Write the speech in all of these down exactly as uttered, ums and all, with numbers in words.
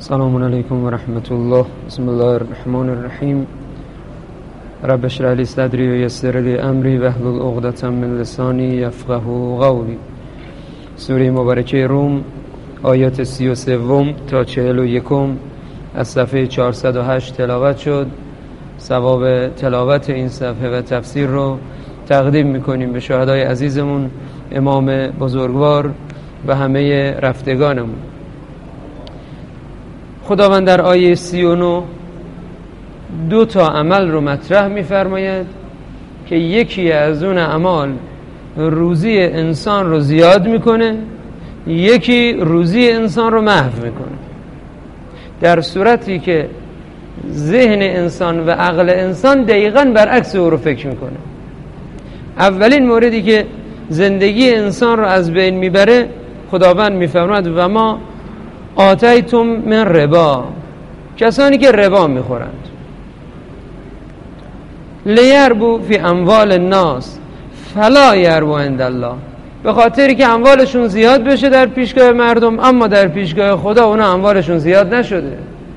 السلام علیکم و رحمت الله. بسم الله الرحمن الرحیم. رب اشرح لی صدری و یسر لی امری واحلل عقدة من لسانی یفقهوا قولی. سوره مبارکه روم آیات سی و سوم تا چهل و یکم از صفحه چهارصد و هشت تلاوت شد. ثواب تلاوت این صفحه و تفسیر رو تقدیم میکنیم به شهدای عزیزمون، امام بزرگوار و همه رفتگانمون. خداوند در آیه سی و نه دو تا عمل رو مطرح می‌فرماید که یکی از اون اعمال روزی انسان رو زیاد میکنه، یکی روزی انسان رو محو میکنه. در صورتی که ذهن انسان و عقل انسان دقیقاً برعکس او رو فکر میکنه. اولین موردی که زندگی انسان رو از بین میبره، خداوند میفرماید و ما آتیتم من ربا، کسانی که ربا میخورند، لیربو فی اموال الناس فلا یربو عند الله، به خاطری که اموالشون زیاد بشه در پیشگاه مردم، اما در پیشگاه خدا اونا اموالشون زیاد نشده.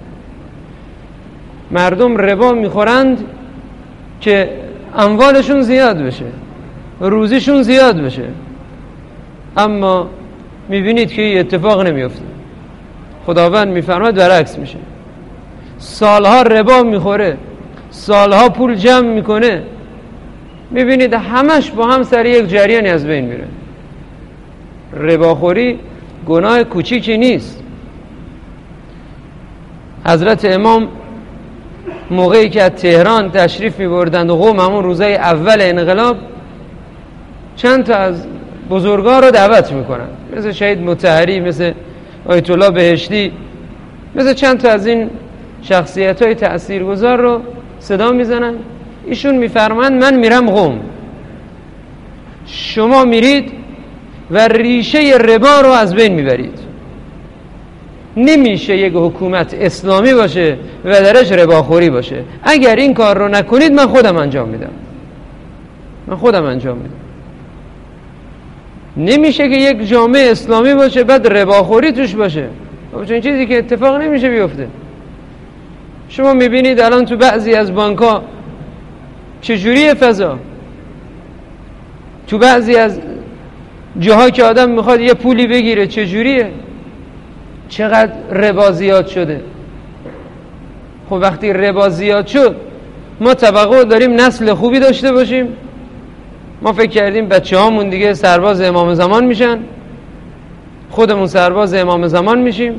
مردم ربا میخورند که اموالشون زیاد بشه، روزیشون زیاد بشه، اما میبینید که اتفاق نمیفته. خداوند میفرماید برعکس میشه. سالها ربا میخوره، سالها پول جمع میکنه، میبینید همش با هم سر یک جریانی از بین میره. رباخوری گناه کوچیکی نیست. حضرت امام موقعی که از تهران تشریف میبردند و قوم همون روزای اول انقلاب، چند تا از بزرگان رو دعوت میکنن، مثل شهید مطهری، مثل آیت الله بهشتی، مثل چند تا از این شخصیت های تأثیرگذار رو صدا میزنن. ایشون میفرمایند من میرم قم، شما میرید و ریشه ربا رو از بین میبرید. نمیشه یک حکومت اسلامی باشه و درش رباخوری باشه. اگر این کار رو نکنید من خودم انجام میدم، من خودم انجام میدم. نمیشه که یک جامعه اسلامی باشه بعد رباخوری توش باشه، چون چیزی که اتفاق نمیشه بیفته. شما میبینید الان تو بعضی از بانک‌ها چجوریه فضا، تو بعضی از جاها که آدم میخواد یه پولی بگیره چجوریه، چقدر ربا زیاد شده. خب وقتی ربا زیاد شد، ما توقع داریم نسل خوبی داشته باشیم. ما فکر کردیم بچه هامون دیگه سرباز امام زمان میشن، خودمون سرباز امام زمان میشیم.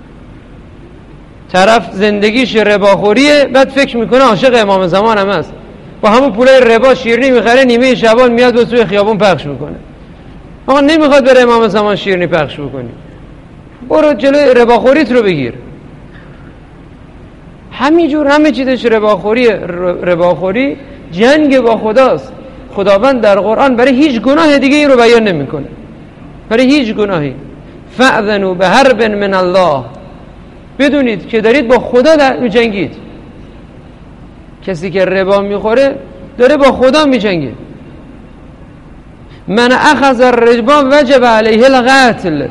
طرف زندگیش رباخوریه، بعد فکر میکنه عاشق امام زمان هم هست، با همون پولای ربا شیرینی میخره، نیمه شبان میاد به توی خیابون پخش میکنه. آقا نمیخواد بره امام زمان شیرینی پخش بکنی، برو جلوی رباخوریت رو بگیر. همینجور همه چیزش رباخوری. رباخوری جنگ با خداست. خداوند در قرآن برای هیچ گناه دیگه این رو بیان نمیکنه، برای هیچ گناهی. فأذنوا بحرب من الله، بدونید که دارید با خدا در میجنگید. کسی که ربا میخوره داره با خدا میجنگه. من اخذ الربا وجب علیه القتل،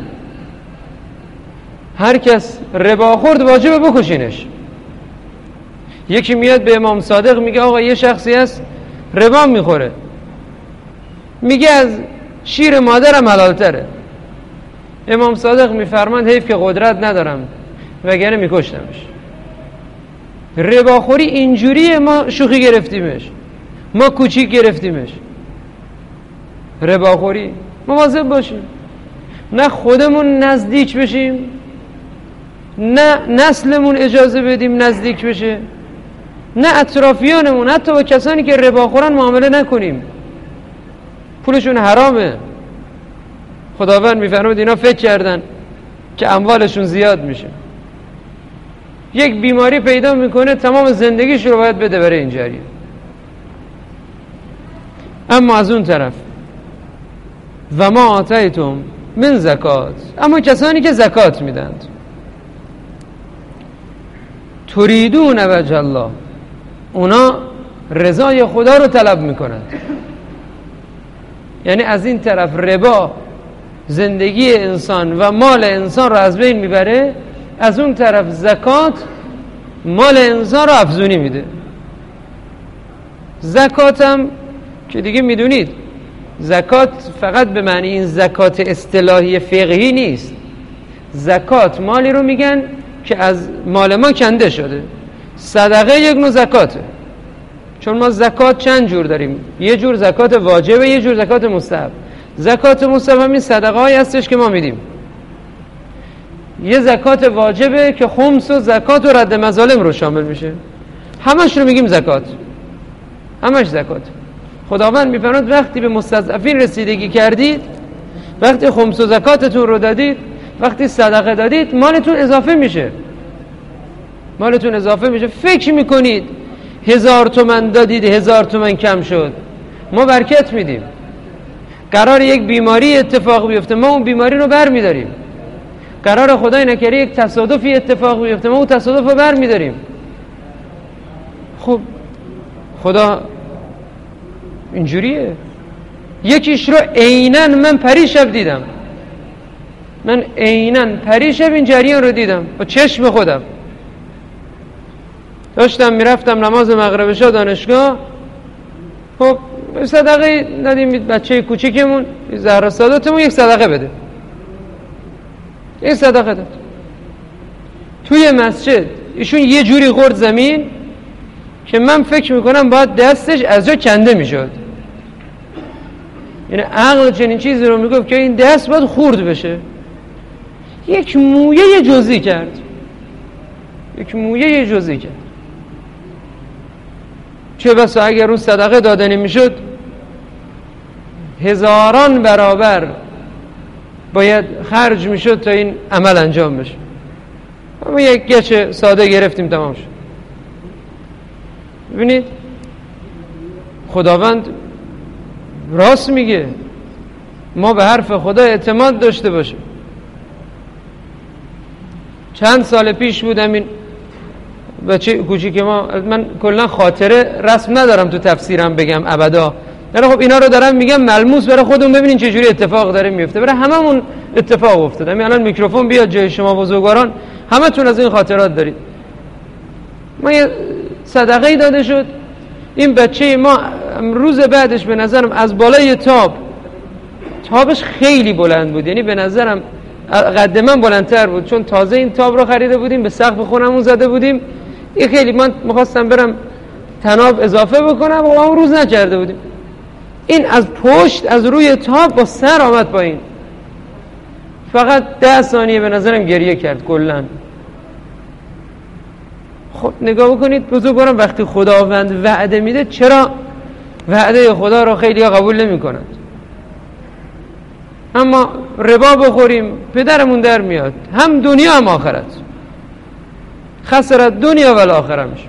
هر کس ربا خورد واجبه بکشینش. یکی میاد به امام صادق میگه آقا یه شخصی هست ربا میخوره، میگه از شیر مادرم حلال تره. امام صادق میفرماند حیف که قدرت ندارم وگرنه میکشتمش. رباخوری اینجوریه، ما شوخی گرفتیمش، ما کوچیک گرفتیمش. رباخوری مواظب باشیم، نه خودمون نزدیک بشیم، نه نسلمون اجازه بدیم نزدیک بشه، نه اطرافیانمون، حتی با کسانی که رباخورن معامله نکنیم، پولشون حرامه. خداوند میفرماید اینا فکر کردن که اموالشون زیاد میشه. یک بیماری پیدا میکنه، تمام زندگیش رو باید بده برای این جریه. اما از اون طرف و ما آتیتم من زکات، اما کسانی که زکات میدند، تریدون وجه الله، اونا رضای خدا رو طلب میکنند. یعنی از این طرف ربا زندگی انسان و مال انسان رو از بین میبره، از اون طرف زکات مال انسان رو افزونی میده. زکات هم که دیگه میدونید زکات فقط به معنی این زکات اصطلاحی فقهی نیست. زکات مالی رو میگن که از مال ما کنده شده. صدقه یک نوع زکاته، چون ما زکات چند جور داریم، یه جور زکات واجبه، یه جور زکات مستحب. زکات مستحب همین صدقه های هستش که ما میدیم. یه زکات واجبه که خمس و زکات و رد مظالم رو شامل میشه، همش رو میگیم زکات، همش زکات. خداوند میفرماید وقتی به مستضعفین رسیدگی کردید، وقتی خمس و زکاتتون رو دادید، وقتی صدقه دادید، مالتون اضافه میشه، مالتون اضافه میشه. فکر میکنید هزار تومن دادید هزار تومن کم شد، ما برکت میدیم. قرار یک بیماری اتفاق بیفته، ما اون بیماری رو بر میداریم. قرار خدای نکرده یک تصادفی اتفاق بیفته، ما اون تصادف رو بر میداریم. خب خدا اینجوریه. یکیش رو عیناً من پریشب دیدم، من عیناً پریشب این جریان رو دیدم با چشم خودم. داشتم میرفتم نماز مغرب شا دانشگاه، خب صدقه دادیم بچه کوچیکمون زهرا ساداتمون یک صدقه بده، این صدقه داد. توی مسجد ایشون یه جوری خورد زمین که من فکر میکنم باید دستش از جا کنده میشد. یعنی عقل چنین چیزی رو میگفت که این دست باید خورد بشه. یک مویه جزئی کرد، یک مویه جزئی کرد. چه بسا اگر اون صدقه داده نمیشد هزاران برابر باید خرج میشد تا این عمل انجام بشه. ما یک گچ ساده گرفتیم تمام شد. ببینید خداوند راست میگه، ما به حرف خدا اعتماد داشته باشیم. چند سال پیش بودم این بچه کوچیک ما، من کلا خاطره رسم ندارم تو تفسیرم بگم ابدا، ولی خب اینا رو دارم میگم ملموس برای خودمون ببینین چه جوری اتفاق داره میفته. برای هممون اتفاق افتاده. همین الان میکروفون بیاد جای شما بزرگواران، همتون از این خاطرات دارید. ما یه صدقه داده شد، این بچه ما روز بعدش به نظرم از بالای تاب، تابش خیلی بلند بود، یعنی به نظرم قد من بلندتر بود، چون تازه این تاب رو خریده بودیم، به سقف خونمون زده بودیم. این خیلی من می‌خواستم برم تناب اضافه بکنم و اون روز نکرده بودیم. این از پشت از روی تاب با سر آمد پایین، فقط ده ثانیه به نظرم گریه کرد کلاً. خب نگاه بکنید بزرگواران، وقتی خداوند وعده میده چرا وعده خدا رو خیلی ها قبول نمی کنند؟ اما ربا بخوریم پدرمون در میاد، هم دنیا هم آخرت. خسرت دنیا و الاخره میشه.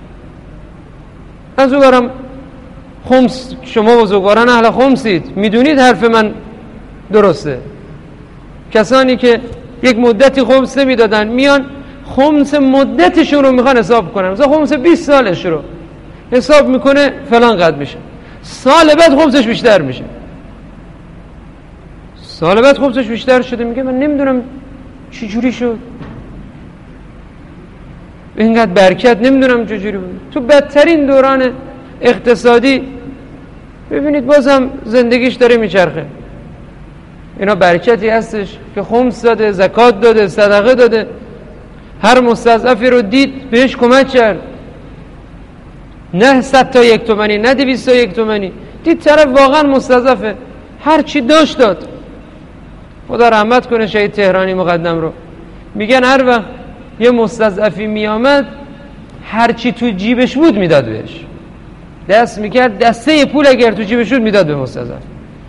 از اون برم خمس، شما بزرگواران اهل خمسید، میدونید حرف من درسته. کسانی که یک مدتی خمس نمیدادن میان خمس مدتشون رو میخوان حساب کنن، مثلا خمس بیست سالش رو حساب میکنه فلان قد میشه، سال بعد خمسش بیشتر میشه، سال بعد خمسش بیشتر شده، میگه من نمیدونم چی جوری شد، اینقدر برکت نمیدونم چه جوری بود. تو بدترین دوران اقتصادی ببینید بازم زندگیش داره میچرخه. اینا برکتی هستش که خمس داده، زکات داده، صدقه داده، هر مستضعفی رو دید بهش کمک کرد، نه صد تا یک تومنی، نه دویست تا یک تومنی، دید طرف واقعا مستضعفه، هر چی داشت داد. خدا رحمت کنه شهید تهرانی مقدم رو، میگن هر وقت یه مستضعفی میامد هر چی تو جیبش بود میداد بهش، دست میکرد دسته پول اگر تو جیبش بود میداد به مستضعف،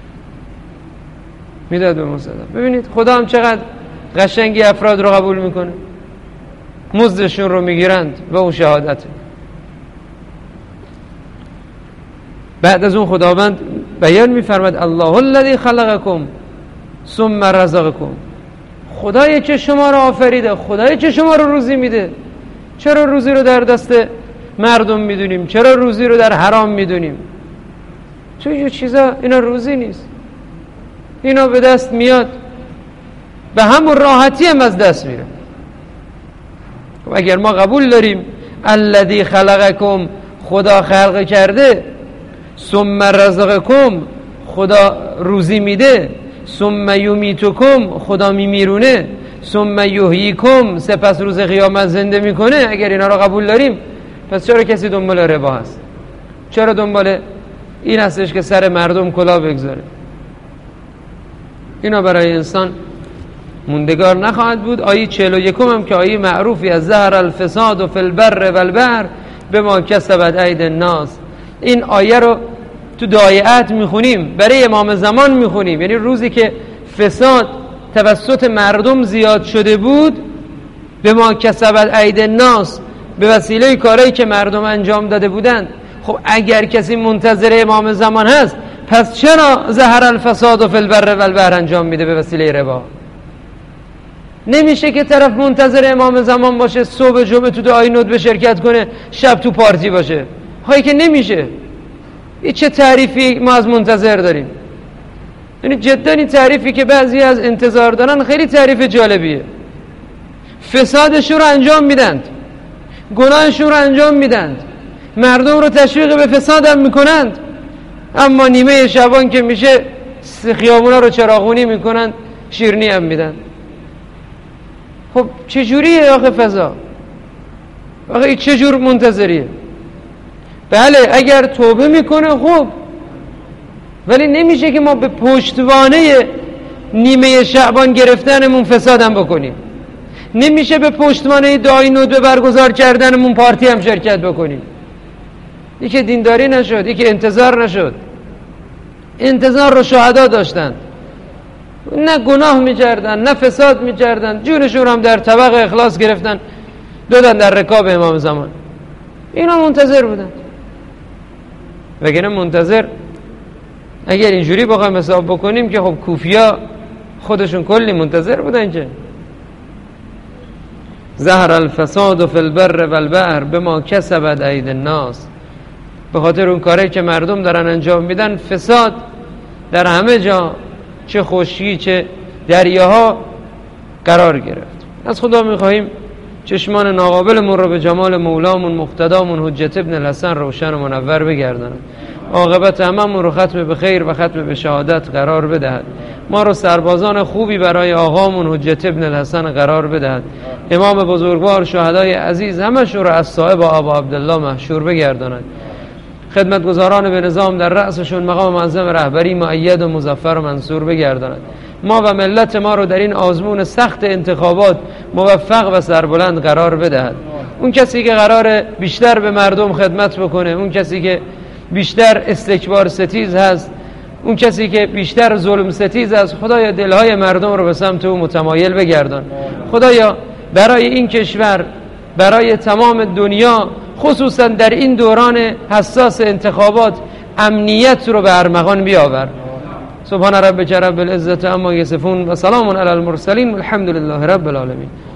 میداد به مستضعف. ببینید خدا هم چقدر قشنگی افراد رو قبول میکنه، مزدشون رو میگیرند و اون شهادته. بعد از اون خداوند بیان میفرماد الله الذی خلقکم ثم رزقکم، خدایی که شما رو آفریده، خدایی که شما رو روزی میده. چرا روزی رو در دست مردم میدونیم؟ چرا روزی رو در حرام میدونیم؟ تو یه چیزا اینا روزی نیست، اینا به دست میاد به همون راحتی هم از دست میره. اگر ما قبول داریم الذی خلقکم خدا خلق کرده، ثم رزقکم خدا روزی میده، ثم یمیتکم خدا میمیرونه، ثم یحییکم سپس روز قیامت زنده میکنه، اگر اینا رو قبول داریم پس چرا کسی دنبال ربا هست؟ چرا دنبال این هستش که سر مردم کلاه بگذاره؟ اینا برای انسان موندگار نخواهد بود. آیه چهل و یکم هم که آیه معروفی از ظهر الفساد فی البر والبحر بما کسبت ایدی الناس، این آیه رو تو دعایت میخونیم، برای امام زمان میخونیم، یعنی روزی که فساد توسط مردم زیاد شده بود، بما کسبت ایدی الناس به وسیله کارهایی که مردم انجام داده بودند. خب اگر کسی منتظر امام زمان هست پس چرا ظهر الفساد فی البر والبحر انجام میده به وسیله ربا؟ نمیشه که طرف منتظر امام زمان باشه، صبح جمعه تو دعای ندبه شرکت کنه، شب تو پارتی باشه. هایی که نمیشه. این چه تعریفی ما از منتظر داریم؟ یعنی جدا این تعریفی که بعضی از انتظار دارن خیلی تعریف جالبیه. فسادشون رو انجام میدند، گناهشون رو انجام میدند، مردم رو تشویق به فساد هم میکنند، اما نیمه شبان که میشه خیابونا رو چراغونی میکنند، شیرنی هم میدن. خب چجوریه آخه فضا؟ آخه این چجور منتظریه؟ بله اگر توبه میکنه خوب، ولی نمیشه که ما به پشتوانه نیمه شعبان گرفتنمون فسادم بکنیم، نمیشه به پشتوانه دعای ندبه برگزار کردنمون پارتی هم شرکت بکنیم. این که دینداری نشد، این که انتظار نشد. انتظار رو شهدا داشتن، نه گناه میکردن نه فساد میکردن، جونشون هم در طبق اخلاص گرفتن دادن در رکاب امام زمان. اینا منتظر بودن. وگرنه منتظر اگر اینجوری بخوایم حساب بکنیم که خب کوفیا خودشون کلی منتظر بودن که ظهر الفساد فی البر والبحر بما کسبت ایدی الناس، به خاطر اون کاری که مردم دارن انجام میدن فساد در همه جا، چه خشکی چه دریاها قرار گرفت. از خدا میخواهیم چشمان ناقابلمون رو به جمال مولامون مقتدامون حجت ابن الحسن روشن و منور بگرداند، عاقبت هممون رو ختم به خیر و ختم به شهادت قرار بدهد، ما رو سربازان خوبی برای آقامون حجت ابن الحسن قرار بدهد، امام بزرگوار شهدای عزیز همشون رو از صاحب ابا عبدالله محشور بگرداند، خدمتگزاران به نظام در رأسشون مقام معظم رهبری مؤید و مظفر و منصور بگرداند، ما و ملت ما رو در این آزمون سخت انتخابات موفق و سربلند قرار بدهد. اون کسی که قرار بیشتر به مردم خدمت بکنه، اون کسی که بیشتر استکبار ستیز هست، اون کسی که بیشتر ظلم ستیز است، خدایا دلهای مردم رو به سمت او متمایل بگردان. خدایا برای این کشور، برای تمام دنیا، خصوصا در این دوران حساس انتخابات، امنیت رو به ارمغان بیاور. سبحان ربک رب العزة عما یصفون و سلام علی المرسلین والحمد لله رب العالمین.